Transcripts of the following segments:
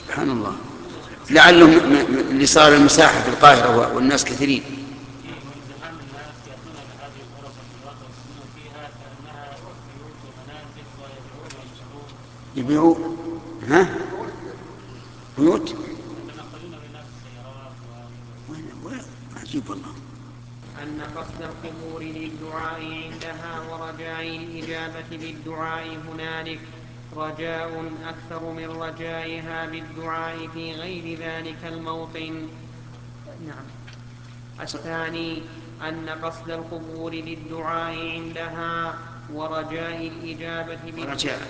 سبحان الله. لعله اللي صار المساحة في القاهرة والناس كثيرين. من زمان الناس يأتون بهذه الغرف الصغيرة ويسكنون فيها كأنها بيوت ومنازل ويبيعون ويشترون. يبيعوا ها بيوت. يتنقلون بناس السيارات وين عجيب والله. أن قصد القبور للدعاء عندها ورجاء الإجابة بالدعاء هنالك رجاء أكثر من رجائها بالدعاء في غير ذلك الموطن. نعم. الثاني أن قصد القبور للدعاء عندها ورجاء الإجابة ورجاء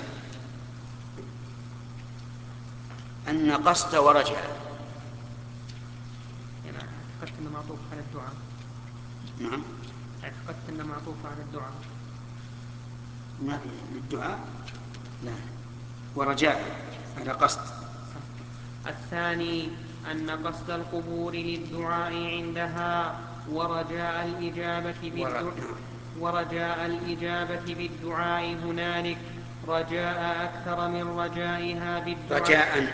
أن قصد ورجاء. يعني اعتقدت أنه معطوف على الدعاء. نعم اعتقدت أنه معطوف على الدعاء. ما للدعاء لا، ورجاء على قصد. الثاني أن قصد القبور للدعاء عندها ورجاء الإجابة بالدعاء هنالك رجاء أكثر من رجائها بالدعاء. رجاء.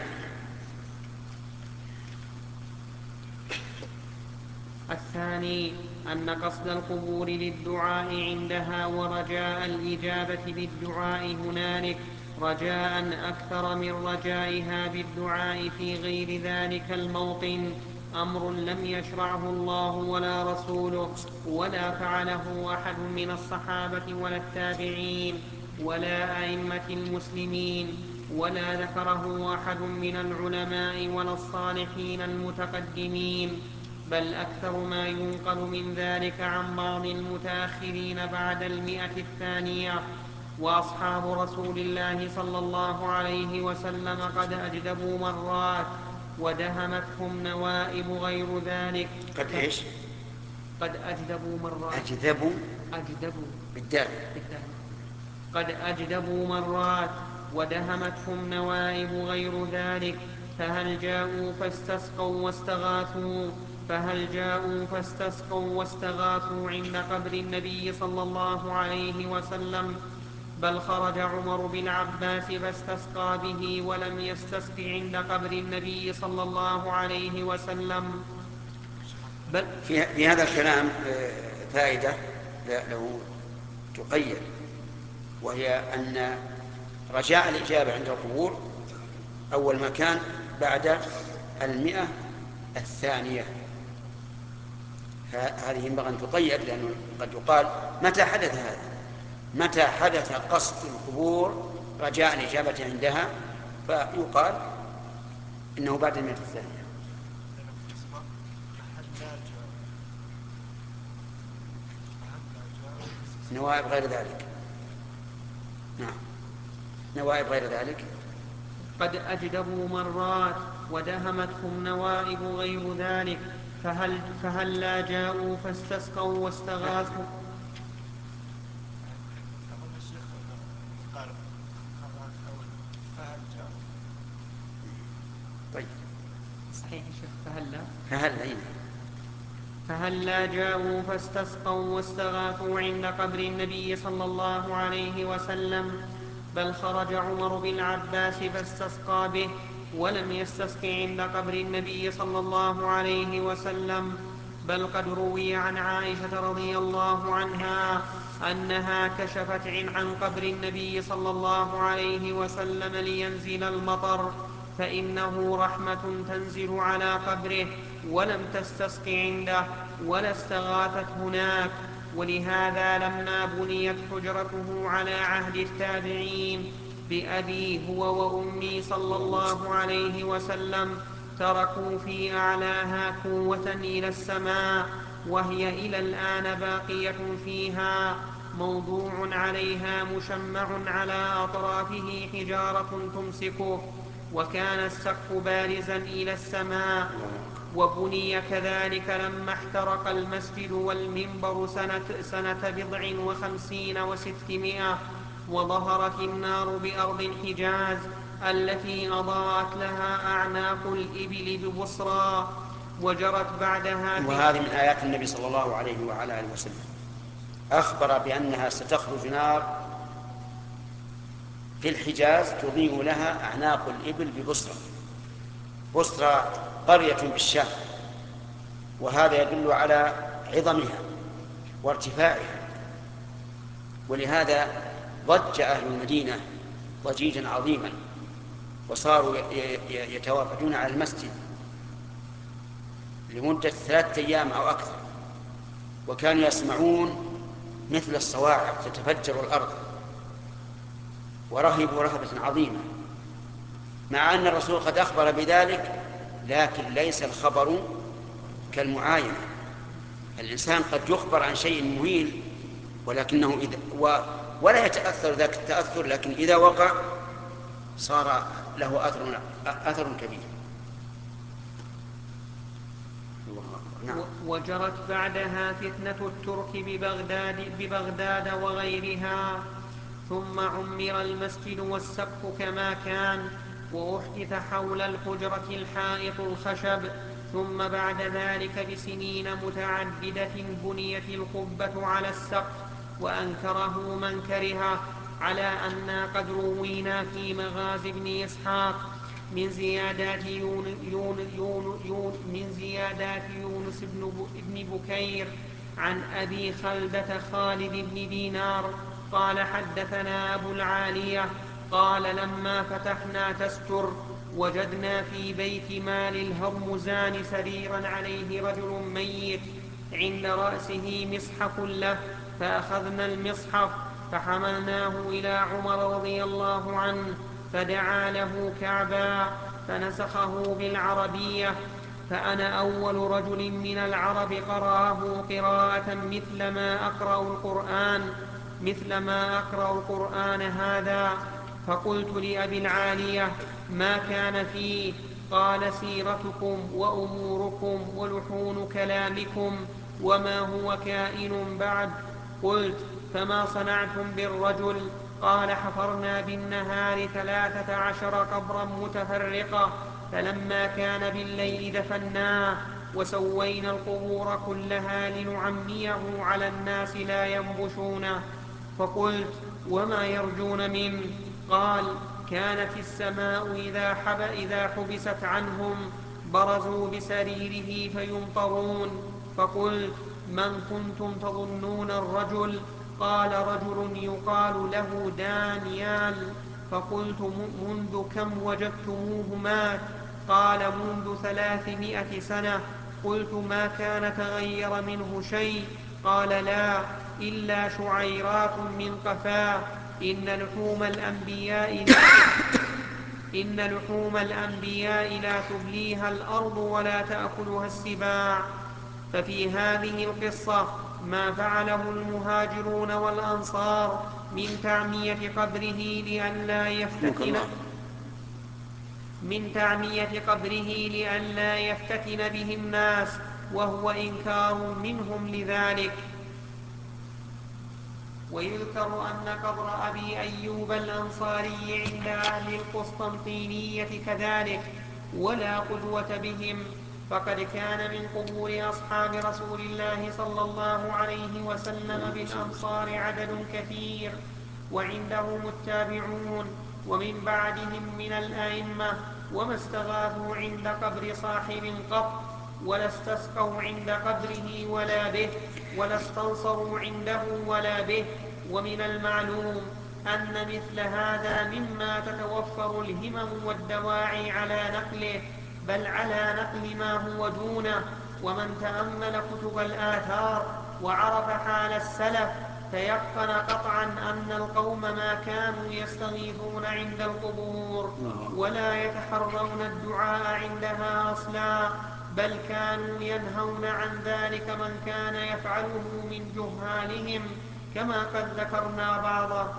الثاني أن قصد القبور للدعاء عندها ورجاء الإجابة بالدعاء هنالك رجاء أكثر من رجائها بالدعاء في غير ذلك الموطن أمر لم يشرعه الله ولا رسوله ولا فعله أحد من الصحابة ولا التابعين ولا أئمة المسلمين ولا ذكره أحد من العلماء ولا الصالحين المتقدمين، بل أكثر ما ينقل من ذلك عن بعض المتأخرين بعد 100 وأصحاب رسول الله صلى الله عليه وسلم قد أجدبوا مرات ودهمتهم نوائب غير ذلك. قد إيش؟ قد أجدبوا مرات. أجدبوا بالدال. قد أجدبوا مرات ودهمتهم نوائب غير ذلك، فهل جاءوا فاستسقوا واستغاثوا عند قبر النبي صلى الله عليه وسلم؟ بل خرج عمر بن العباس فاستسقى به ولم يستسق عند قبر النبي صلى الله عليه وسلم. بل في هذا الكلام فائدة له تقيد، وهي أن رجاء الإجابة عند القبور أول ما كان بعد 100 هذه ينبغي أن تقيد، لأنه قد يقال متى حدث هذا؟ متى حدث قصد القبور رجاء الإجابة عندها؟ فيقال إنه بعد 100. نوائب غير ذلك. نعم، نوائب غير ذلك. قد أجدبوا مرات ودهمتهم نوائب غير ذلك، فهل لا جاءوا فاستسقوا واستغاثوا. طيب صحيح الشيخ. فهل لا جاءوا فاستسقوا واستغاثوا عند قبر النبي صلى الله عليه وسلم؟ بل خرج عمر بن العباس فاستسقى به ولم يستسق عند قبر النبي صلى الله عليه وسلم. بل قد روي عن عائشة رضي الله عنها أنها كشفت عن قبر النبي صلى الله عليه وسلم لينزل المطر، فإنه رحمة تنزل على قبره، ولم تستسق عنده ولا استغاثت هناك. ولهذا لما بنيت حجرته على عهد التابعين بأبي هو وأمي صلى الله عليه وسلم تركوا في أعلاها قوة إلى السماء، وهي إلى الآن باقية فيها، موضوع عليها مشمع على أطرافه حجارة تمسكه، وكان السقف بارزا إلى السماء. وبني كذلك لما احترق المسجد والمنبر سنة 57 و600، وظهرت النار بأرض الحجاز التي أضاءت لها أعناق الإبل ببصرى، وجرت بعدها وهذه من آيات النبي صلى الله عليه وعلى آله وسلم، أخبر بأنها ستخرج نار في الحجاز تضيء لها أعناق الإبل ببصرى، بصرى قرية بالشام، وهذا يدل على عظمها وارتفاعها، ولهذا ضج أهل المدينة ضجيجا عظيما، وصاروا يتوافدون على المسجد لمدة 3 أيام أو أكثر، وكانوا يسمعون مثل الصواعق تتفجر الأرض، ورهبوا رهبة عظيمة، مع أن الرسول قد أخبر بذلك، لكن ليس الخبر كالمعاينة. الإنسان قد يخبر عن شيء مهين ولكنه ولا يتأثر ذاك التأثر، لكن إذا وقع صار له أثر كبير. نعم. وجرت بعدها فتنة الترك ببغداد وغيرها، ثم عمر المسجد والسقف كما كان، وأحدث حول الحجرة الحائط الخشب، ثم بعد ذلك بسنين متعددة بنيت القبة على السقف، وأنكره من كرهه، على أننا قد روينا في مغازي بن إسحاق من زيادات يونس بن بكير عن أبي خلدة خالد بن دينار قال حدثنا أبو العالية قال لما فتحنا تستر وجدنا في بيت مال الهرمزان سريرا عليه رجل ميت عند رأسه مصحف له، فأخذنا المصحف فحملناه إلى عمر رضي الله عنه، فدعا له كعبا فنسخه بالعربية، فأنا أول رجل من العرب قرأه قراءة مثل ما أقرأ القرآن هذا. فقلت لأبي العالية ما كان فيه؟ قال سيرتكم وأموركم ولحون كلامكم وما هو كائن بعد. قلت فما صنعتم بالرجل؟ قال حفرنا بالنهار 13 قبرا متفرقة، فلما كان بالليل دفناه، وسوينا القبور كلها لنعميه على الناس لا ينبشونه. فقلت وما يرجون منه؟ قال كانت السماء إذا حبست عنهم برزوا بسريره فيمطرون. فقلت من كنتم تظنون الرجل؟ قال رجل يقال له دانيال. فقلت منذ كم وجدتموه مات؟ قال منذ 300 سنة. قلت ما كان تغير منه شيء؟ قال لا إلا شعيرات من قفاه. إن لحوم الأنبياء لا تبليها الأرض ولا تأكلها السباع. ففي هذه القصة ما فعله المهاجرون والأنصار من تعمية قبره لئلا يفتتن به الناس، وهو إنكار منهم لذلك. ويذكر أن قبر أبي أيوب الأنصاري عند أهل القسطنطينية كذلك، ولا قدوة بهم، فقد كان من قبور أصحاب رسول الله صلى الله عليه وسلم بالأمصار عدد كثير، وعندهم التابعون ومن بعدهم من الأئمة، وما استغاثوا عند قبر صاحب قط، ولا استسقوا عند قبره ولا به، ولا استنصروا عنده ولا به. ومن المعلوم أن مثل هذا مما تتوفر الهمم والدواعي على نقله، بل على نقل ما هو دونه. ومن تأمل كتب الآثار وعرف حال السلف تيقن قطعا أن القوم ما كانوا يستغيثون عند القبور ولا يتحرون الدعاء عندها أصلا، بل كانوا ينهون عن ذلك من كان يفعله من جهالهم، كما قد ذكرنا بعضه.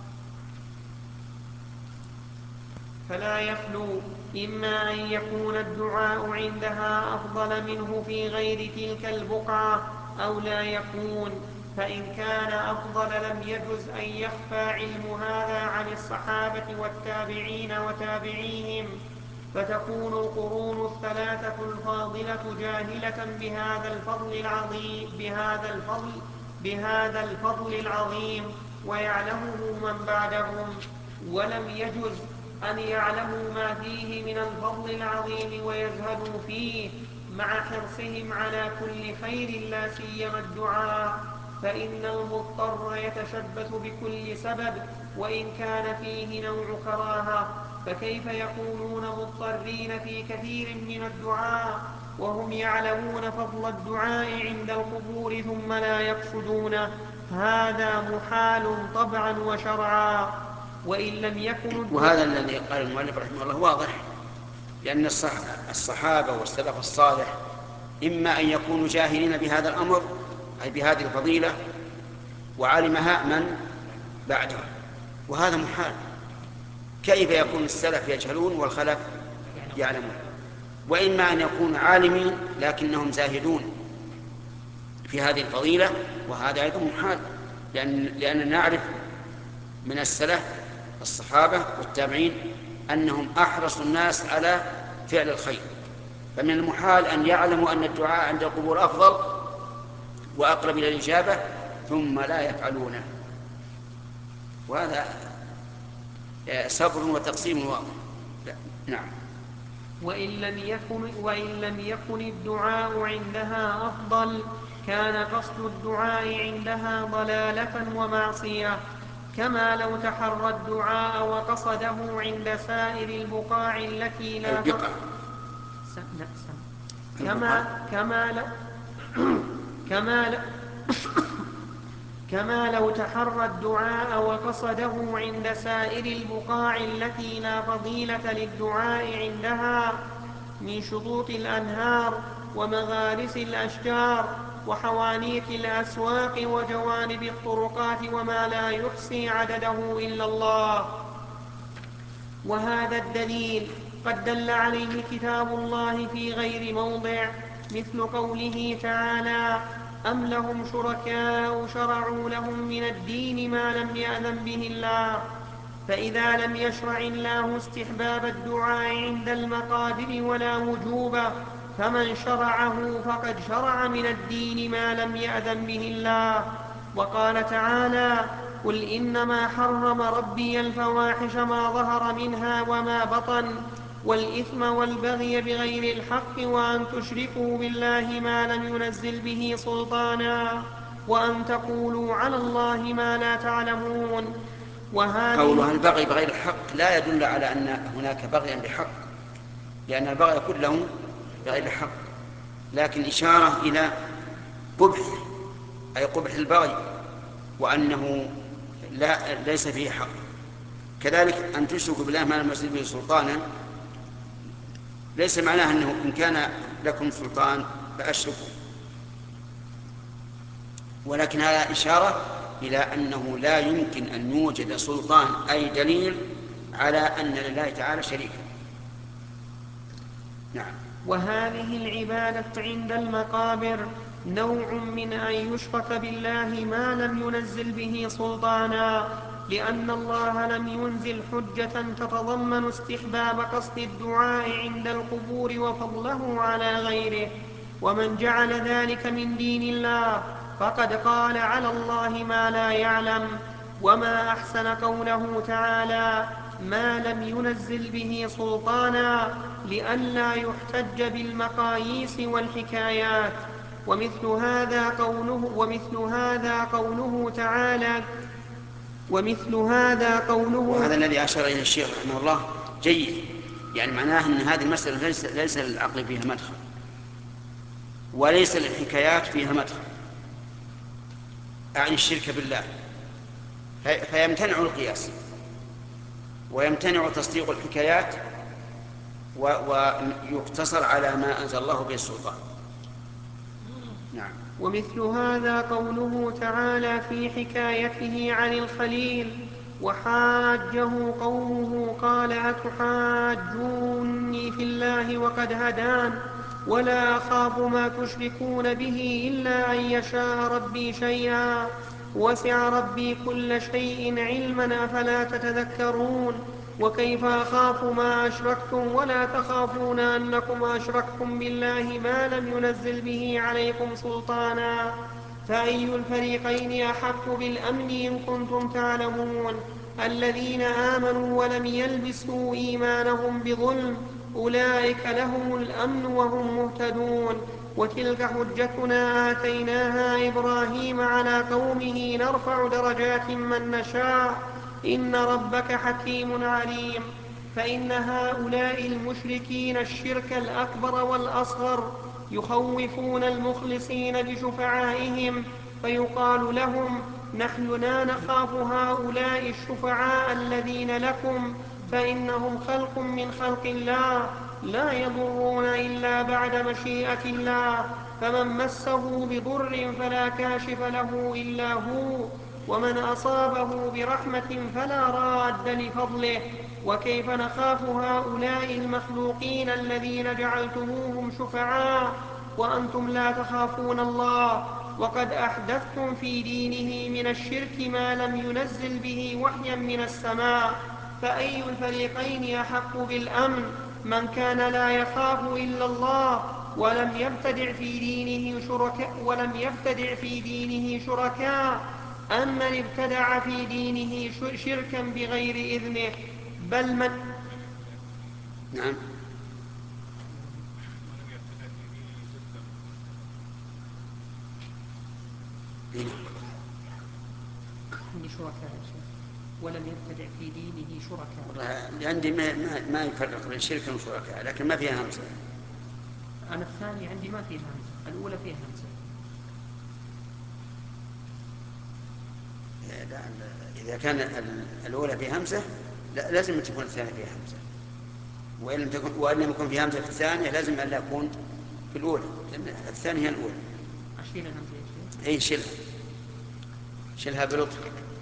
فلا يخلو إما أن يكون الدعاء عندها أفضل منه في غير تلك البقعة، أو لا يكون. فإن كان أفضل لم يجز أن يخفى علم هذا عن الصحابة والتابعين وتابعيهم، فتكون القرون الثلاثة الفاضلة جاهلة بهذا الفضل العظيم ويعلمه من بعدهم. ولم يجز أن يعلموا ما فيه من الفضل العظيم ويزهدوا فيه مع حرصهم على كل خير، لا سيما الدعاء، فإن المضطر يتشبث بكل سبب وإن كان فيه نوع كراهة، فكيف يكونون مضطرين في كثير من الدعاء وهم يعلمون فضل الدعاء عند القبور ثم لا يقصدونه؟ هذا محال طبعا وشرعا. وإن لم يكن وهذا الذي قال المؤلف رحمه الله واضح، لأن الصحابة والسلف الصالح إما أن يكونوا جاهلين بهذا الأمر أي بهذه الفضيلة وعلمها من بعدهم، وهذا محال. كيف يكون السلف يجهلون والخلف يعلمون؟ وإما أن يكونوا عالمين لكنهم زاهدون في هذه الفضيلة، وهذا أيضا محال، لأننا نعرف من السلف الصحابة والتابعين أنهم أحرص الناس على فعل الخير، فمن المحال أن يعلموا أن الدعاء عند القبور أفضل وأقرب إلى الإجابة ثم لا يفعلونه، وهذا صبر وتقسيم واضح. نعم. وإن لم يكن الدعاء عندها أفضل كان قصد الدعاء عندها ضلالة ومعصية، كما لو تحرى الدعاء وقصده عند سائر البقاع التي لا كما لو تحرى الدعاء وقصده عند سائر البقاع التي لا فضيلة للدعاء عندها من شطوط الأنهار ومغارس الأشجار وحوانيت الأسواق وجوانب الطرقات وما لا يحصي عدده إلا الله. وهذا الدليل قد دل عليه كتاب الله في غير موضع، مثل قوله تعالى: أم لهم شركاء شرعوا لهم من الدين ما لم يأذن به الله. فإذا لم يشرع الله استحباب الدعاء عند المقابر ولا وجوبه، فمن شرعه فقد شرع من الدين ما لم يأذن به الله. وقال تعالى: قل إنما حرم ربي الفواحش ما ظهر منها وما بطن والإثم والبغي بغير الحق وأن تشركوا بالله ما لم ينزل به سلطانا وأن تقولوا على الله ما لا تعلمون. قولها البغي بغير الحق لا يدل على أن هناك بغيا بحق، لأن البغي كله بغير حق، لكن إشارة إلى قبح، أي قبح البغي، وأنه ليس فيه حق. كذلك أن تشركوا بالله ما لم ينزل به سلطانا ليس معناه أنه إن كان لكم سلطان فأشركوا، ولكن هذا إشارة إلى أنه لا يمكن أن يوجد سلطان أي دليل على أن لله تعالى شريكا. نعم. وهذه العبادة عند المقابر نوع من أن يشرك بالله ما لم ينزل به سلطانا، لأن الله لم ينزل حجة تتضمن استحباب قصد الدعاء عند القبور وفضله على غيره. ومن جعل ذلك من دين الله فقد قال على الله ما لا يعلم. وما أحسن قوله تعالى: ما لم ينزل به سلطانا، لئلا يحتج بالمقاييس والحكايات. ومثل هذا قوله وهذا الذي أشار إليه الشيخ رحمه الله جيد، يعني معناه أن هذه المسألة ليس للعقل فيها مدخل وليس للحكايات فيها مدخل، أعني الشرك بالله، فيمتنع القياس ويمتنع تصديق الحكايات ويقتصر على ما أنزل الله به السلطان. نعم. ومثل هذا قوله تعالى في حكايته عن الخليل: وحاجه قومه قال أتحاجوني في الله وقد هدان ولا أخاف ما تشركون به إلا أن يشاء ربي شيئا وسع ربي كل شيء علما أفلا تتذكرون. وكيف أخاف ما أشركتم ولا تخافون أنكم أشركتم بالله ما لم ينزل به عليكم سلطانا. فأي الفريقين أحق بالأمن إن كنتم تعلمون؟ الذين آمنوا ولم يلبسوا إيمانهم بظلم أولئك لهم الأمن وهم مهتدون. وتلك حجتنا آتيناها إبراهيم على قومه نرفع درجات من نشاء إن ربك حكيم عليم. فإن هؤلاء المشركين الشرك الأكبر والأصغر يخوفون المخلصين بشفعائهم، فيقال لهم: نحن لا نخاف هؤلاء الشفعاء الذين لكم، فإنهم خلق من خلق الله لا يضرون إلا بعد مشيئة الله، فمن مسه بضر فلا كاشف له إلا هو، ومن أصابه برحمة فلا راد لفضله. وكيف نخاف هؤلاء المخلوقين الذين جعلتموهم شفعاء وأنتم لا تخافون الله، وقد أحدثتم في دينه من الشرك ما لم ينزل به وحيا من السماء. فأي الفريقين أحق بالأمن؟ من كان لا يخاف إلا الله ولم يبتدع في دينه شركاء أم من ابتدع في دينه شركا بغير إذنه؟ بل من نعم. شركاء يا شيخ، ولم يبتدع في دينه شركاء. عندي ما يفرق بين شرك وشركاء، لكن ما فيها همزة. أنا الثاني عندي ما فيها همزة، الأولى فيها همزة. لا، إذا كان الأولى فيها همزة لازم أن تكون الثانية فيها همزة، وإن لم يكن فيها همزة في الثانية لازم أن لا يكون في الأولى، لأن الثانية هي الأولى. أشيل الهمزة يا شيخ؟ أي شيلها بلطف.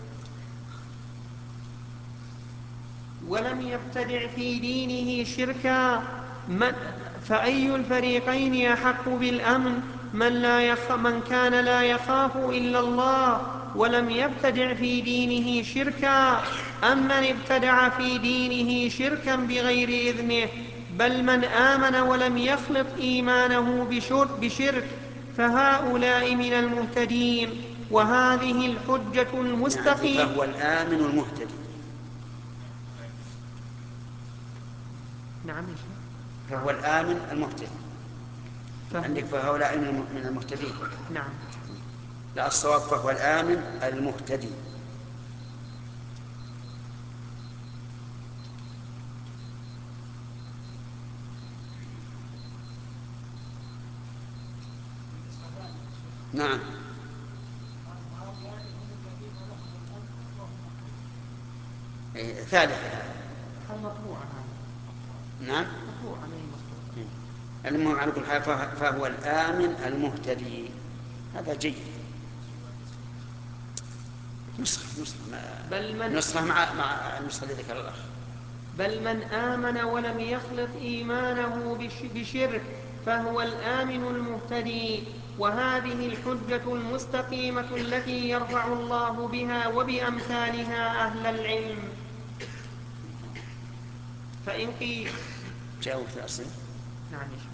ولم يبتدع في دينه شركا فأي الفريقين أحق بالأمن؟ من كان لا يخاف إلا الله ولم يبتدع في دينه شركا أم من ابتدع في دينه شركا بغير إذنه؟ بل من آمن ولم يخلط إيمانه بشرك فهؤلاء من المهتدين. وهذه الحجة المستقيمة. فهو الآمن المهتدي. نعم يا شيخ. فهو الآمن المهتدي. عندك فهؤلاء من المهتدين. نعم. لا، الصواب فهو الآمن المهتدي. نعم. ثالث هذا. المطبوع هذا. نعم. مطبوع عليه مطبوع. المهم على كل حال فهو الآمن المهتدي. هذا جيد. نسخة مع النسخة اللي ذكر الأخ. بل من آمن ولم يخلط إيمانه بشرك فهو الآمن المهتدي. وهذه الحجة المستقيمة التي يرفع الله بها وبأمثالها أهل العلم. فإن قيل جاءوا في الأصل. نعم يا شيخ.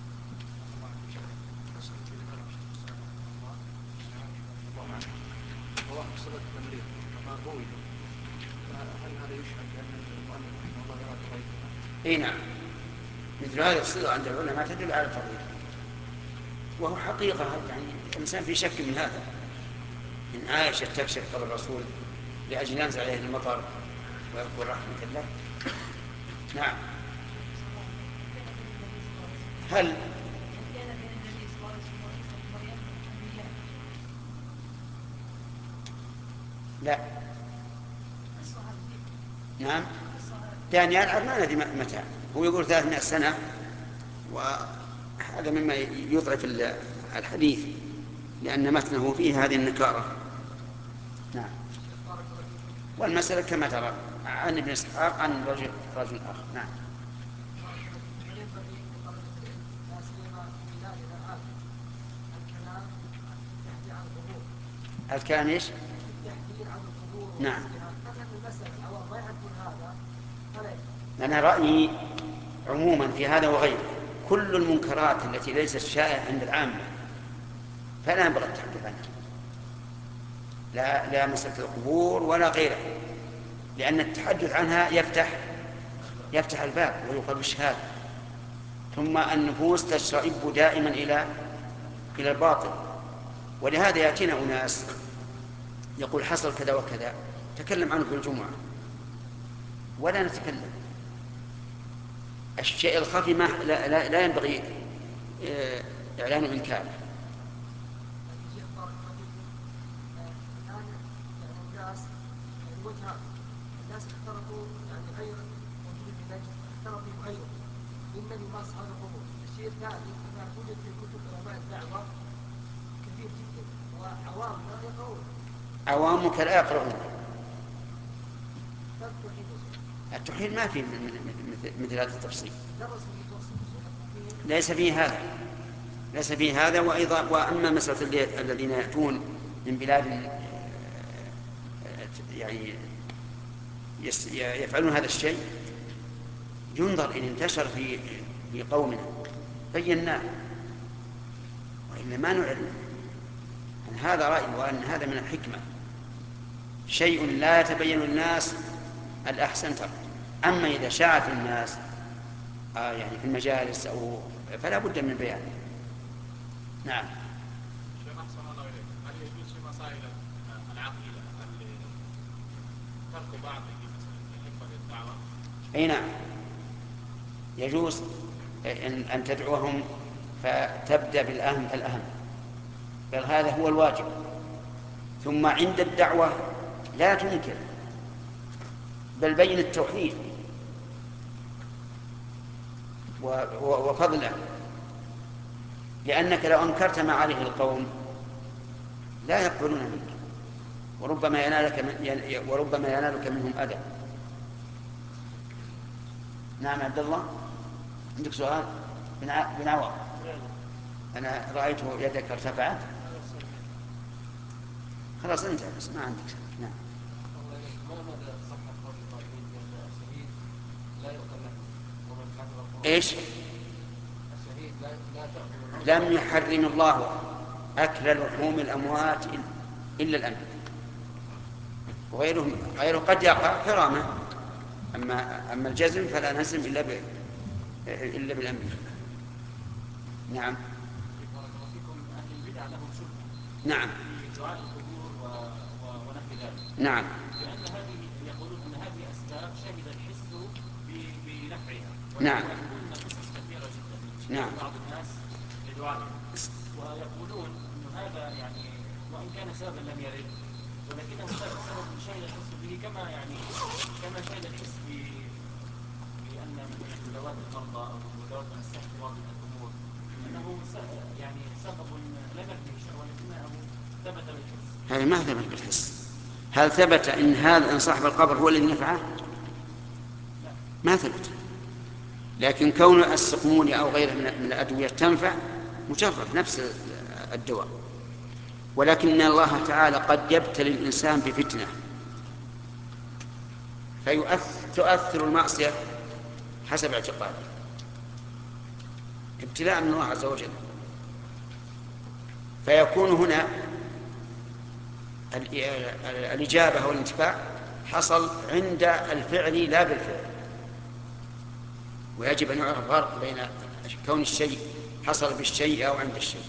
واحد صدق تمريض ما قوي، فهل هذا يشهد بأن المؤلف رحمه الله يرى تضعيفها؟ اي نعم، مثل هذه الصيغة عند العلماء تدل على التضعيف، وهو حقيقة يعني الإنسان في شك من هذا. إن عائشة تكشف قبل الرسول لأجل ينزل عليه المطر ويكون رحمة الله. نعم. هل لا؟ نعم. دانيال ما ندري متى، هو يقول 300 سنة، وهذا مما يضعف الحديث لأن متنه فيه هذه النكارة. نعم. والمسألة كما ترى عن ابن إسحاق عن رجل آخر. نعم. الكلام ايش؟ نعم. أنا رأيي عموما في هذا وغيره كل المنكرات التي ليست شائعة عند العامة فلا ينبغي التحدث عنها، لا مسألة القبور ولا غيرها، لأن التحدث عنها يفتح الباب ويقال بالشهادة. ثم النفوس تشرئب دائما إلى الباطل، ولهذا يأتينا أناس يقول حصل كذا وكذا، تكلم عنه في الجمعة ولا نتكلم. الشيء الخفي لا ينبغي إعلان إنكاره. الناس اختلطوا يعني غير موجود في نجد، اختلطوا بغيره ممن يمارس هذا القبور. الشيء الثاني ما وجد في كتب علماء الدعوة كثير جدا، وعوام لا يقرؤون. عوامك لا يقرؤون. التوحيد ما فيه مثل هذا التفصيل، ليس فيه هذا. وأما مسألة الذين يأتون من بلاد يعني يفعلون هذا الشيء، ينظر إن انتشر في قومنا بيناه، وإلا ما نعلم. هذا رأيي، وأن هذا من الحكمة. شيء لا يتبين للناس الأحسن ترك. أما إذا شاع في الناس يعني في المجالس فلا بد من بيانه. نعم. شيخ أحسن الله إليك، هل يجوز في مسائل العقيدة ترك بعض مثل حفظ الدعوة؟ أي نعم، يجوز أن تدعوهم فتبدأ بالأهم فالأهم، بل هذا هو الواجب. ثم عند الدعوة لا تنكر، بل بين التوحيد وفضله، لأنك لو أنكرت ما عليه القوم لا يقبلون منك، وربما ينالك منهم أذى. نعم عبد الله، عندك سؤال؟ بن عوض، أنا رأيت يدك ارتفعت. خلاص انت بس ما عندك شيء. نعم. ايش؟ لم يحرم الله أكل لحوم الأموات إلا الأنبياء، وغيره قد يقع حرامه. أما الجزم فلا نزم إلا بالأنبياء. نعم. أهل البدع لهم شبهة نعم. في دعاء القبور ونحو ذلك. نعم. لأن هذه يقولون أن هذه أسباب شهد الحس بنفعها، نعم. ويقولون قصص كثيرة جدا نعم. بعض الناس لدعائهم، ويقولون أن هذا يعني وإن كان سببا لم يرد، ولكنه سبب شهد الحس به، كما شهد الحس بأن مثلا مداواة المرضى أو مداواة الصحة في بعض الأمور أنه يعني سبب لم يرد به شيء، ولكنه ثبت بالحس. هذا ما ثبت بالحس. هل ثبت إن صاحب القبر هو الذي نفعه؟ ما ثبت. لكن كون السقمون أو غيره من الأدوية تنفع مجرد نفس الدواء، ولكن الله تعالى قد يبتلي الإنسان بفتنة فتؤثر المعصية حسب اعتقاده، ابتلاء من الله عز وجل. فيكون هنا الإجابة والانتفاع حصل عند الفعل لا بالفعل. ويجب أن يعرف فرق بين كون الشيء حصل بالشيء أو عند الشيء.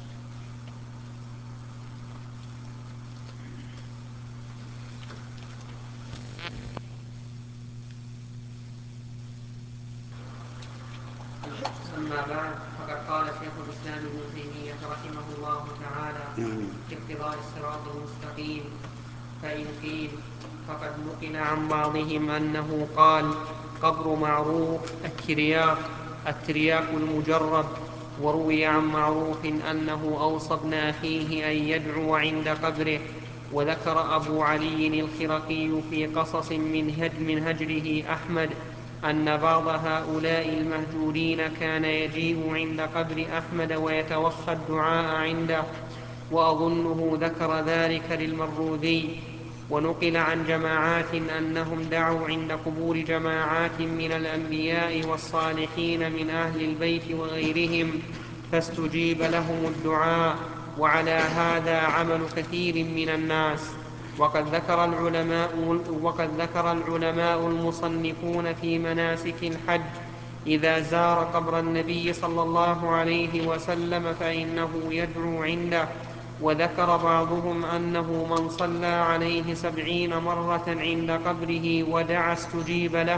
أما بعد، فقد قال شيخ الإسلام ابن تيمية رحمه الله تعالى في اقتضاء الصراط المستقيم: فإن قيل فقد نقل عن بعضهم أنه قال: قبر معروف الترياق المجرب. وروي عن معروف أنه أوصى ابن أخيه أن يدعو عند قبره. وذكر أبو علي الخرقي في قصص من هجره أحمد أن بعض هؤلاء المهجورين كان يجيء عند قبر أحمد ويتوخى الدعاء عنده، وأظنه ذكر ذلك للمروذي. ونقل عن جماعات أنهم دعوا عند قبور جماعات من الأنبياء والصالحين من أهل البيت وغيرهم فاستجيب لهم الدعاء، وعلى هذا عمل كثير من الناس. وقد ذكر العلماء المصنفون في مناسك الحج إذا زار قبر النبي صلى الله عليه وسلم فإنه يدعو عنده. وذكر بعضهم أنه من صلى عليه 70 مرة عند قبره ودعا استجيب له.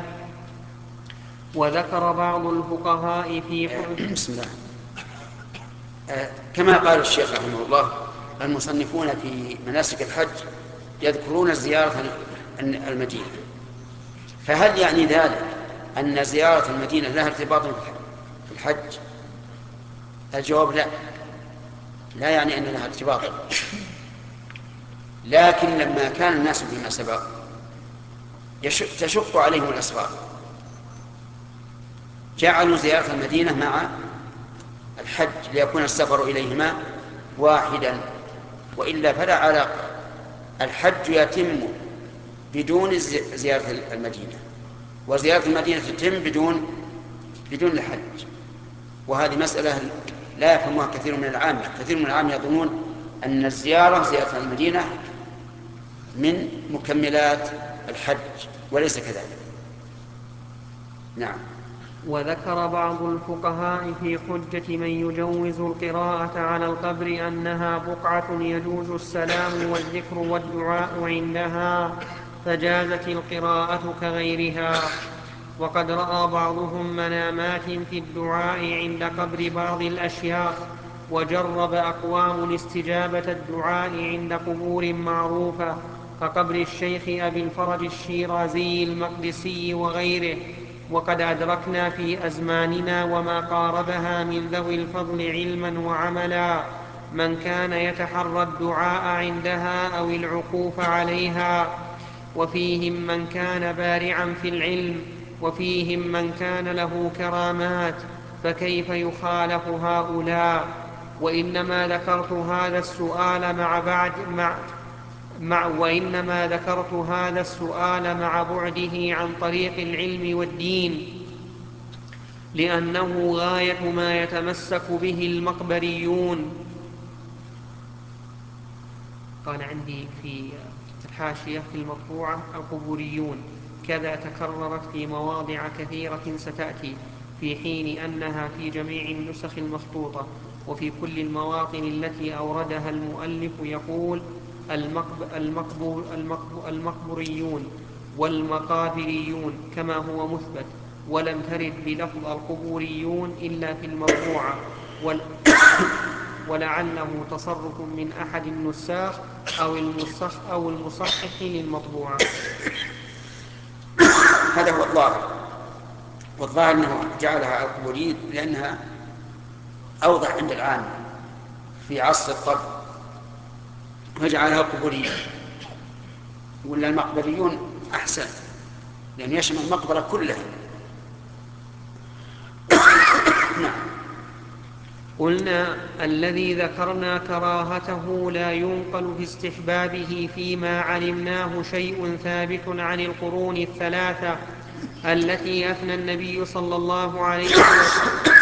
وذكر بعض الفقهاء في بسم الله. كما قال الشيخ رحمه الله المصنفون في مناسك الحج يذكرون زيارة المدينة، فهل يعني ذلك أن زيارة المدينة لها ارتباط في الحج؟ الجواب لا يعني أن لها ارتباطا، لكن لما كان الناس فيما سبق تشق عليهم الأسفار جعلوا زيارة المدينة مع الحج ليكون السفر إليهما واحدا، وإلا فلا علاقة. الحج يتم بدون زيارة المدينة، وزيارة المدينة تتم بدون الحج، وهذه مسألة لا يفهمها كثير من العامة. كثير من العامة يظنون أن زيارة المدينة من مكملات الحج، وليس كذلك. نعم. وذكر بعض الفقهاء في حجة من يجوز القراءة على القبر أنها بقعة يجوز السلام والذكر والدعاء عندها، فجازت القراءة كغيرها. وقد رأى بعضهم منامات في الدعاء عند قبر بعض الأشياخ، وجرب أقوام استجابة الدعاء عند قبور معروفة كقبر الشيخ أبي الفرج الشيرازي المقدسي وغيره. وقد أدركنا في أزماننا وما قاربها من ذوي الفضل علما وعملا من كان يتحرى الدعاء عندها أو العكوف عليها، وفيهم من كان بارعا في العلم، وفيهم من كان له كرامات، فكيف يخالف هؤلاء؟ وإنما ذكرت هذا السؤال مع بعده عن طريق العلم والدين، لأنه غاية ما يتمسك به المقبريون. قال عندي في الحاشية في المطبوعة القبوريون، كذا تكررت في مواضع كثيرة ستأتي، في حين أنها في جميع النسخ المخطوطة. وفي كل المواطن التي أوردها المؤلف يقول المقبريون والمقابريون كما هو مثبت، ولم ترد بلفظ القبوريون إلا في المطبوعة، ولعله تصرف من أحد النساخ أو المصحح للمطبوعة. هذا هو الظاهر، والظاهر أنه جعلها القبوريين لأنها أوضح عند العامة في عصر الطب، فجعلها القبوريين. ولا المقبريون أحسن، لأن يشمل المقبرة كلها. قلنا الذي ذكرنا كراهته لا ينقل في استحبابه فيما علمناه شيء ثابت عن القرون الثلاثة التي أثنى النبي صلى الله عليه وسلم.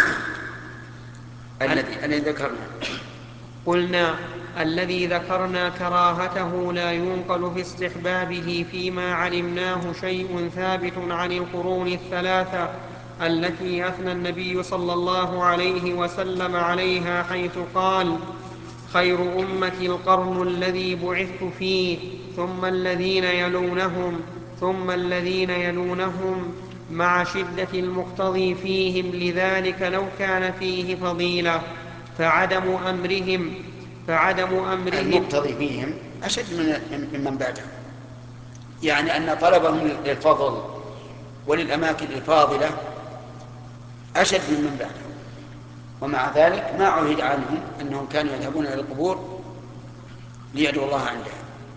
الذي ذكرنا. قلنا الذي ذكرنا كراهته لا ينقل في استحبابه فيما علمناه شيء ثابت عن القرون الثلاثة التي أثنى النبي صلى الله عليه وسلم عليها، حيث قال: خير أمتي القرن الذي بعثت فيه، ثم الذين يلونهم، ثم الذين يلونهم، مع شدة المقتضي فيهم لذلك لو كان فيه فضيلة، فعدم أمرهم المقتضي فيهم أشد من بعدهم، يعني أن طلبهم للفضل وللأماكن الفاضلة أشد من بعدهم، ومع ذلك ما عهد عنهم أنهم كانوا يذهبون إلى القبور ليدعوا الله عندها.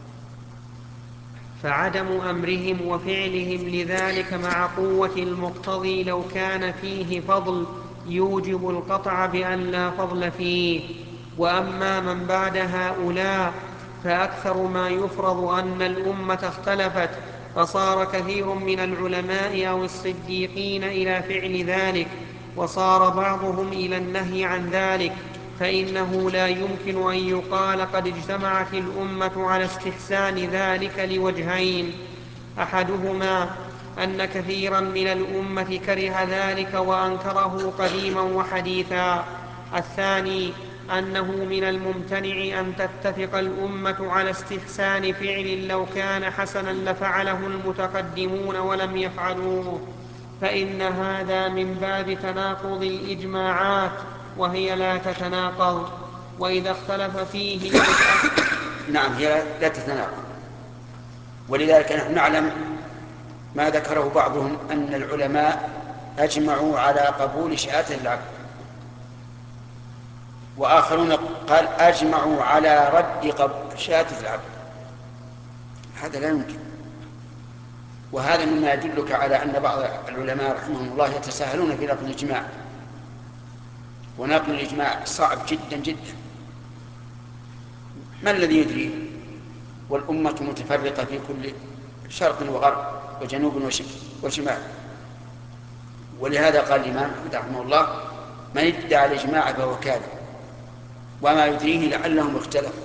فعدم أمرهم وفعلهم لذلك مع قوة المقتضي لو كان فيه فضل يوجب القطع بأن لا فضل فيه. وأما من بعد هؤلاء فأكثر ما يفرض أن الأمة اختلفت، فصار كثير من العلماء أو الصديقين إلى فعل ذلك، وصار بعضهم إلى النهي عن ذلك، فإنه لا يمكن أن يقال قد اجتمعت الأمة على استحسان ذلك لوجهين: أحدهما أن كثيرا من الأمة كره ذلك وأنكره قديما وحديثا. الثاني أنه من الممتنع أن تتفق الأمة على استحسان فعل لو كان حسنا لفعله المتقدمون ولم يفعلوه، فإن هذا من باب تناقض الإجماعات وهي لا تتناقض. وإذا اختلف فيه نعم، هي لا تتناقض. ولذلك نحن نعلم ما ذكره بعضهم أن العلماء أجمعوا على قبول شهادة العبد، وآخرون قال أجمعوا على رد شهادة العبد. هذا لا يمكن، وهذا مما يدلك على أن بعض العلماء رحمهم الله يتساهلون في نقل الإجماع، ونقل الإجماع صعب جدا جدا. ما الذي يدري والأمة متفرقة في كل شرق وغرب وجنوب وشمال؟ ولهذا قال الإمام أحمد رحمه الله: من ادعى الإجماع فهو كاذب، وما يدريه لعلهم اختلفوا.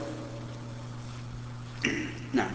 نعم.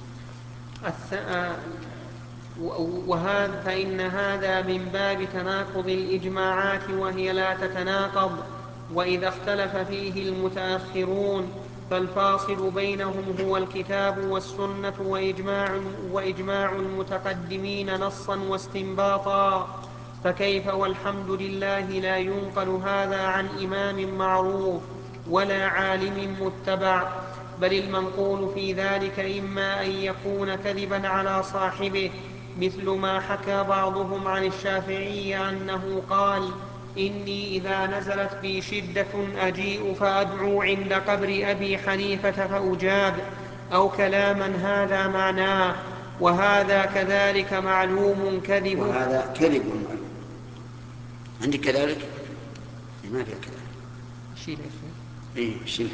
فإن هذا من باب تناقض الإجماعات وهي لا تتناقض. وإذا اختلف فيه المتأخرون فالفاصل بينهم هو الكتاب والسنة وإجماع المتقدمين نصا واستنباطا. فكيف والحمد لله لا ينقل هذا عن إمام معروف ولا عالم متبع، بل المنقول في ذلك إما أن يكون كذبا على صاحبه، مثل ما حكى بعضهم عن الشافعي أنه قال: إني إذا نزلت بي شدة أجيء فأدعو عند قبر أبي حنيفة فأجاب، أو كلاما هذا معناه. وهذا كذلك معلوم كذب. وهذا كذب معلوم. عندك كذلك؟ ما فيها كذلك. شيلها. إيه، شيلها.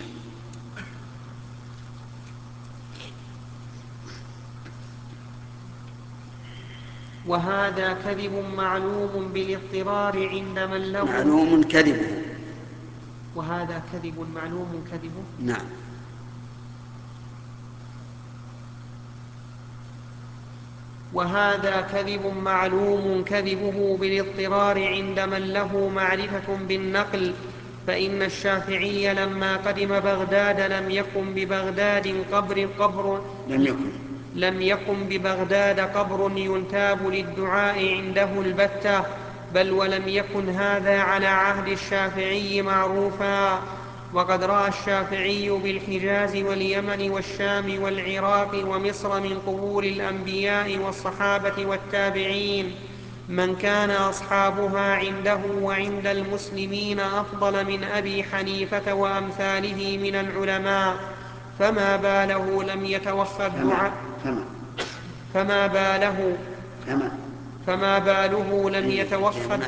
وهذا كذب معلوم بالاضطرار عند من له معلوم كذبه. وهذا كذب معلوم كذبه. نعم. وهذا كذب معلوم كذبه بالاضطرار عند من له معرفة بالنقل. فإن الشافعي لما قدم بغداد لم يكن ببغداد قبر ينتاب للدعاء عنده البتة، بل ولم يكن هذا على عهد الشافعي معروفا. وقد رأى الشافعي بالحجاز واليمن والشام والعراق ومصر من قبور الأنبياء والصحابة والتابعين من كان أصحابها عنده وعند المسلمين أفضل من أبي حنيفة وأمثاله من العلماء، فما باله لم يتوخى الدعاء فما باله لم يتوخى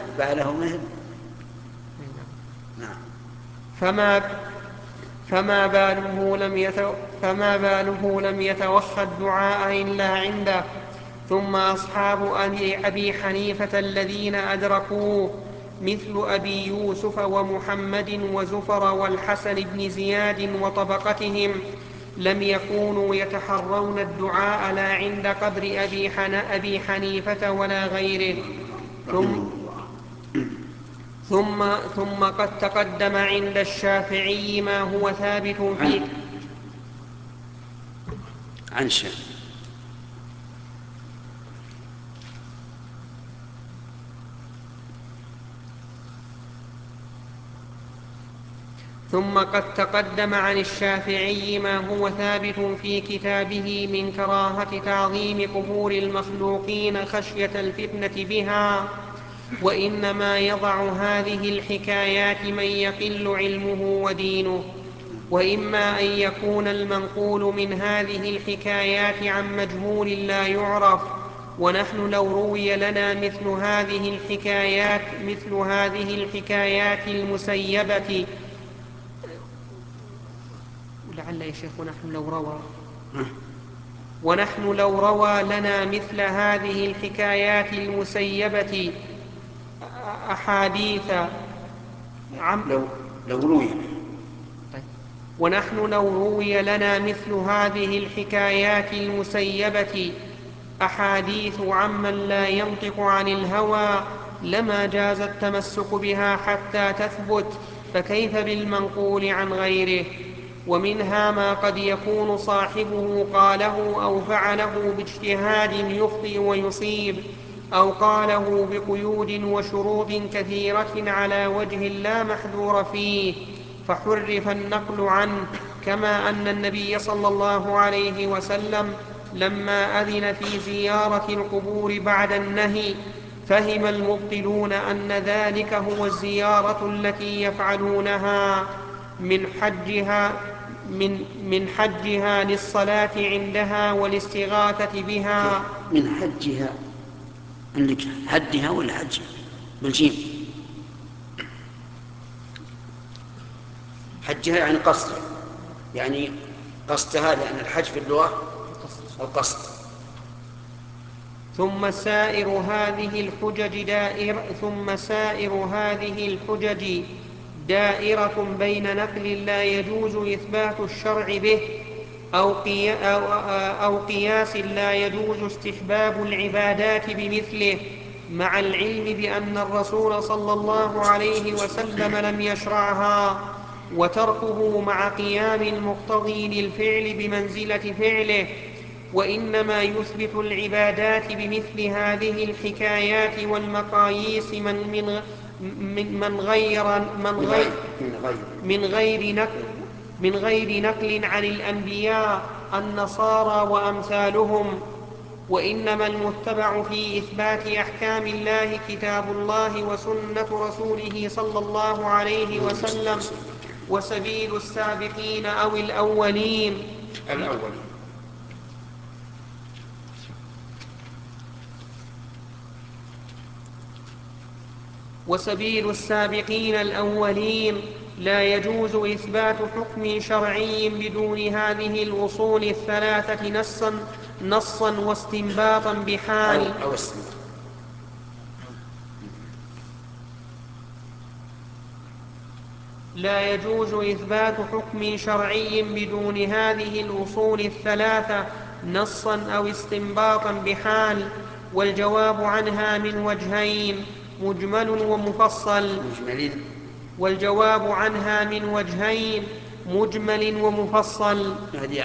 لم يتوخى الدعاء إلا عنده. ثم أصحاب أبي حنيفة الذين أدركوه مثل أبي يوسف ومحمد وزفر والحسن بن زياد وطبقتهم لم يكونوا يتحرون الدعاء لا عند قبر أبي حنيفة ولا غيره. ثم قد تقدم عند الشافعي ما هو ثابت فيه ثم قد تقدم عن الشافعي ما هو ثابت في كتابه من كراهة تعظيم قبور المخلوقين خشية الفتنة بها. وإنما يضع هذه الحكايات من يقل علمه ودينه. وإما أن يكون المنقول من هذه الحكايات عن مجهول لا يعرف، ونحن لو روي لنا مثل هذه الحكايات المسيبة لعل يا شيخ ونحن لو روى لنا مثل هذه الحكايات المسيبة أحاديث لو روي ونحن لو روي لنا مثل هذه الحكايات المسيبة أحاديث عمن لا ينطق عن الهوى لما جاز التمسك بها حتى تثبت، فكيف بالمنقول عن غيره؟ ومنها ما قد يكون صاحبه قاله أو فعله باجتهاد يخطئ ويصيب، أو قاله بقيود وشروط كثيرة على وجه لا محذور فيه فحرف النقل عنه، كما أن النبي صلى الله عليه وسلم لما أذن في زيارة القبور بعد النهي فهم المبطلون أن ذلك هو الزيارة التي يفعلونها من حجها للصلاة عندها والاستغاثة بها. من حجها، عندك حدها ولا حجها بالجيم؟ حجها يعني قصدها، يعني قصدها، لأن الحج في اللغة القصد. ثم سائر هذه الحجج دائرة بين نقل لا يجوز إثبات الشرع به أو قياس لا يجوز استحباب العبادات بمثله، مع العلم بأن الرسول صلى الله عليه وسلم لم يشرعها، وتركه مع قيام المقتضي للفعل بمنزلة فعله، وإنما يثبت العبادات بمثل هذه الحكايات والمقاييس من غير نقل عن الأنبياء النصارى وأمثالهم. وإنما المتبع في إثبات أحكام الله كتاب الله وسنة رسوله صلى الله عليه وسلم، وسبيل السابقين أو الأولين وسبيل السابقين الأولين. لا يجوز إثبات حكم شرعي بدون هذه الأصول الثلاثة نصا واستنباطا بحال لا يجوز إثبات حكم شرعي بدون هذه الأصول الثلاثة نصا أو استنباطا بحال. والجواب عنها من وجهين مجمل ومفصل. والجواب عنها من وجهين مجمل ومفصل. هذه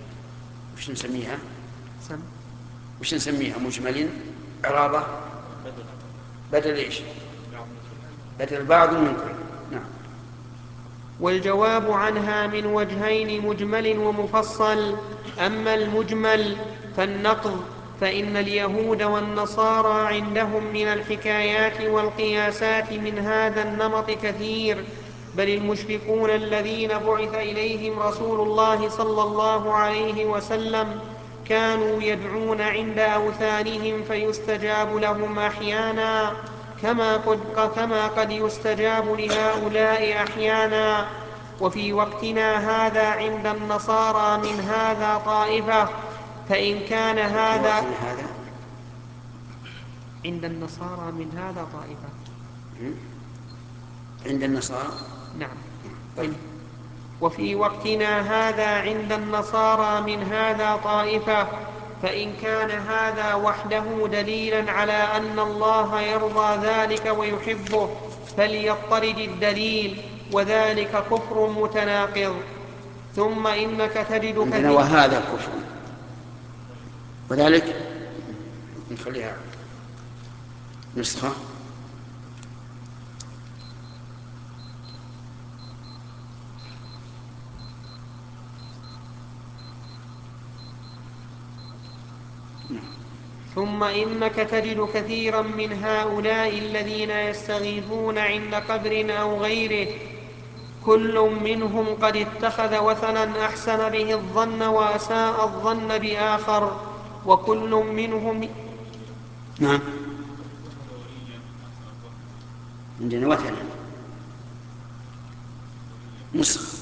وش نسميها؟ مجمل إعرابة بدل إيش؟ بدل بعض من كل. نعم. والجواب عنها من وجهين مجمل ومفصل. أما المجمل فالنقض، فإن اليهود والنصارى عندهم من الحكايات والقياسات من هذا النمط كثير، بل المشركون الذين بعث إليهم رسول الله صلى الله عليه وسلم كانوا يدعون عند أوثانهم فيستجاب لهم أحيانا، كما قد يستجاب لهؤلاء أحيانا. وفي وقتنا هذا عند النصارى من هذا طائفة، فإن كان هذا عند النصارى من هذا طائفة. عند النصارى نعم. طيب. وفي وقتنا هذا عند النصارى من هذا طائفة، فإن كان هذا وحده دليلا على أن الله يرضى ذلك ويحبه فليضطرد الدليل، وذلك كفر متناقض. ثم إنك تجد عندنا وهذا كفر، وذلك نخليها نسخة. ثم إنك تجد كثيرا من هؤلاء الذين يستغيثون عند قبر أو غيره كل منهم قد اتخذ وثنا أحسن به الظن وأساء الظن بآخر، وكل منهم. نعم. عندنا وثنا نسخ.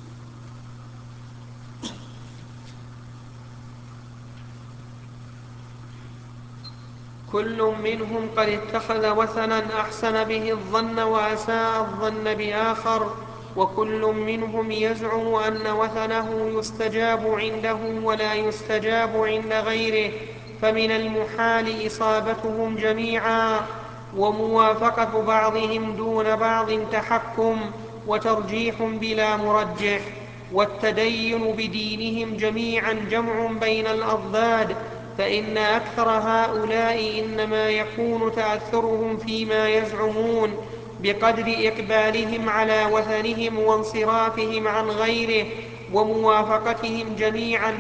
كل منهم قد اتخذ وثنا أحسن به الظن وأساء الظن بآخر، وكل منهم يزعم أن وثنه يستجاب عنده ولا يستجاب عند غيره، فمن المحال إصابتهم جميعا، وموافقة بعضهم دون بعض تحكم وترجيح بلا مرجح. والتدين بدينهم جميعا جمع بين الأضداد، فإن أكثر هؤلاء إنما يكون تأثرهم فيما يزعمون بقدر إقبالهم على وثنهم وانصرافهم عن غيره، وموافقتهم جميعا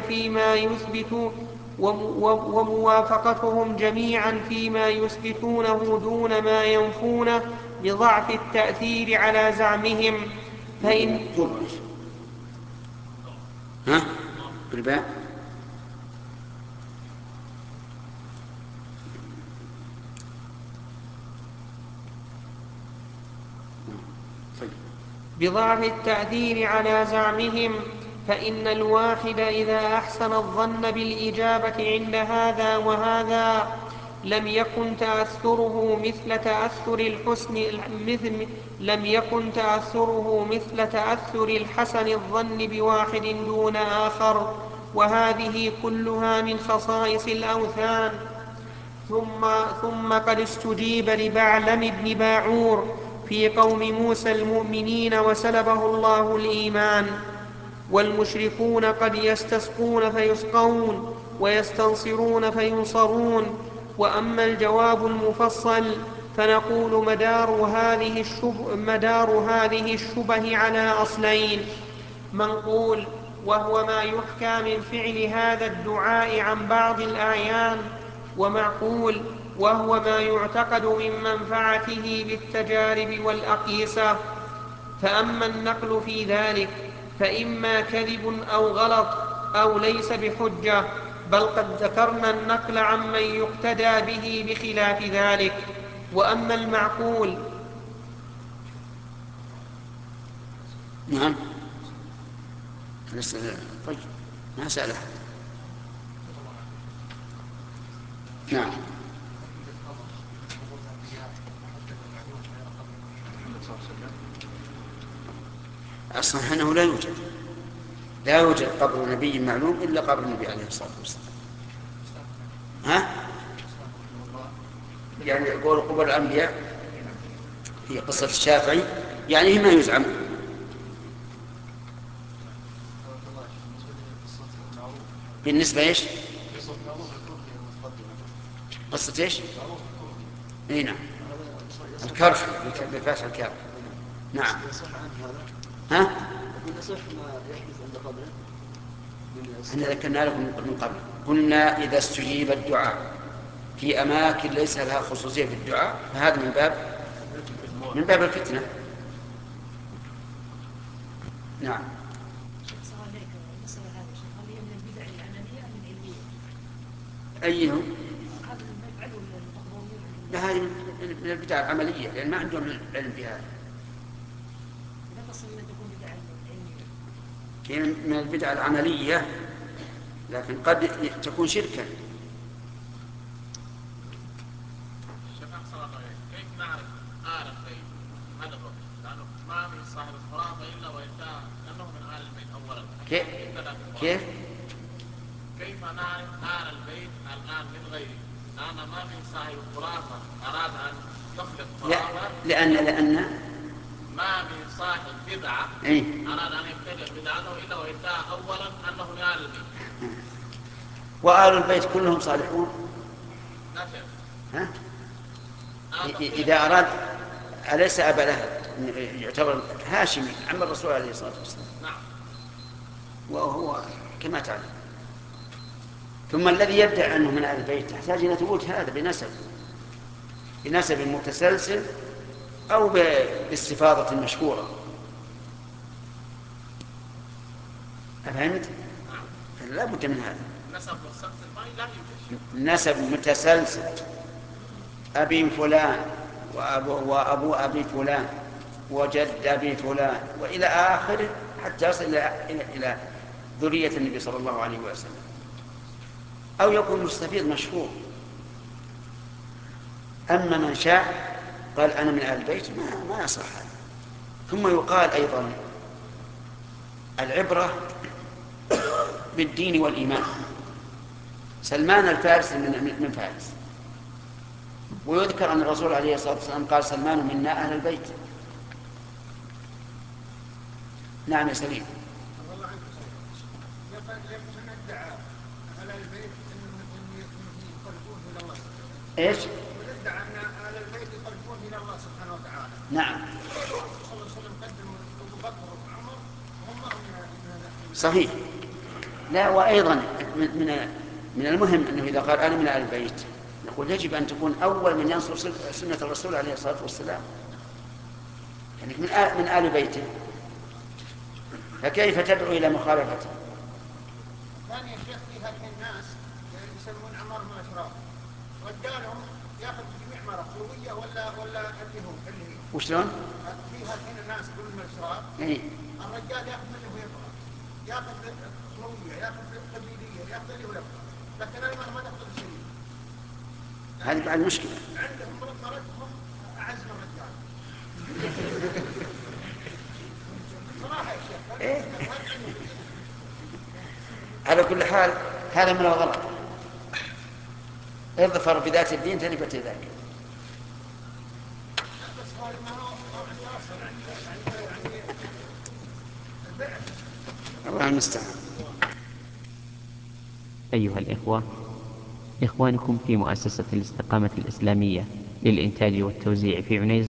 فيما يثبتونه دون ما ينفونه بضعف التأثير على زعمهم. فإن ها بالباء بضعف التأثير على زعمهم، فإن الواحد إذا أحسن الظن بالإجابة عند هذا وهذا لم يكن تأثره مثل تأثر الحسن الظن بواحد دون آخر، وهذه كلها من خصائص الأوثان. ثم قد استجيب لبعلم بن باعور في قوم موسى المؤمنين وسلبه الله الإيمان. والمشركون قد يستسقون فيسقون ويستنصرون فينصرون. وأما الجواب المفصل فنقول مدار هذه الشبه على أصلين: منقول وهو ما يحكى من فعل هذا الدعاء عن بعض الأعيان، ومعقول وهو ما يعتقد من منفعته بالتجارب والأقيسة. فأما النقل في ذلك فإما كذب أو غلط أو ليس بحجة، بل قد ذكرنا النقل عمن يقتدى به بخلاف ذلك. وأما المعقول نعم طيب ما سأل أحد. نعم أصلا أنه لا يوجد قبر نبي معلوم إلا قبر النبي عليه الصلاة والسلام. ها؟ يعني يقول قبر الأنبياء في قصة الشافعي يعني هي ما يزعم. بالنسبة إيش؟ قصة إيش؟ إيه نعم الكرخ بفتح الكاف. نعم ها؟ احنا ذكرنا لكم من قبل قلنا إذا استجيب الدعاء في أماكن ليس لها خصوصية في الدعاء فهذا من باب الفتنة. نعم أيهم؟ لا هذه من البدع العملية لأن ما عندهم علم بهذا. هي من البدع العملية لكن قد تكون شركا. كيف نعرف آل البيت هذا الركن؟ لأنه ما من صاحب الخرافة إلا وإنتهى أنه من آل البيت أولا. كيف نعرف آل البيت الآن من غيره؟ لأن ما من صاحب الخرافة أراد أن يخلق خرافة. لأن ما من صاحب بدعة أراد أن يبتدع بدعته إلا وإنتهى أولا أنه من آل البيت. وآل البيت كلهم صالحون. لا شك. ها؟ إذا أراد أليس أبا لهب يعتبر هاشمي عم الرسول عليه الصلاة والسلام؟ نعم. وهو كما تعلم. ثم الذي يدعي أنه من آل البيت تحتاج إلى ثبوت هذا بنسب متسلسل أو باستفاضة مشهورة. أفهمت؟ لا بد من هذا. نسب متسلسل أبي فلان وأبو أبي فلان وجد أبي فلان وإلى آخره حتى يصل إلى ذرية النبي صلى الله عليه وسلم، أو يكون مستفيض مشهور. أما من شاء قال أنا من أهل البيت ما يصح هذا. ثم يقال أيضا العبرة بالدين والإيمان. سلمان الفارسي من فارس، ويذكر أن الرسول عليه الصلاة والسلام قال سلمان منا أهل البيت. نعم يا سليم. والله عنك يمكن ندعى على البيت أن يقربون إلى الله إيش؟ وندعى أن أهل البيت يقربون إلى الله سبحانه وتعالى. نعم. الرسول صلى الله عليه وسلم قدم أبو بكر وعمر وهم من هذا. صحيح. لا، وأيضا من المهم أنه إذا قال أنا من أهل البيت نقول يجب أن تكون أول من ينصر سنة الرسول عليه الصلاة والسلام، يعني من آل بيته، فكيف تدعو إلى مخالفته؟ ثاني شيخ في هذه الناس يسمون عمار من الأشراف، رجالهم ياخذ جميع مرة خلوية ولا اللي هي وشلون؟ في هذه الناس كل من الأشراف الرجال ياخذ منه ويبغى، ياخذ خلوية، ياخذ قبيلية، ياخذ اللي هو يبغى، لكن المرأة ما تاخذ شيء. هذه بعد مشكلة. عندهم مرتهم أعز من الرجال. صراحة يا شيخ. إيه؟ على كل حال هذا من الغلط. اظفر بذات الدين تربت يداك. الله المستعان. أيها الإخوة، إخوانكم في مؤسسة الاستقامة الإسلامية للإنتاج والتوزيع في عنيزة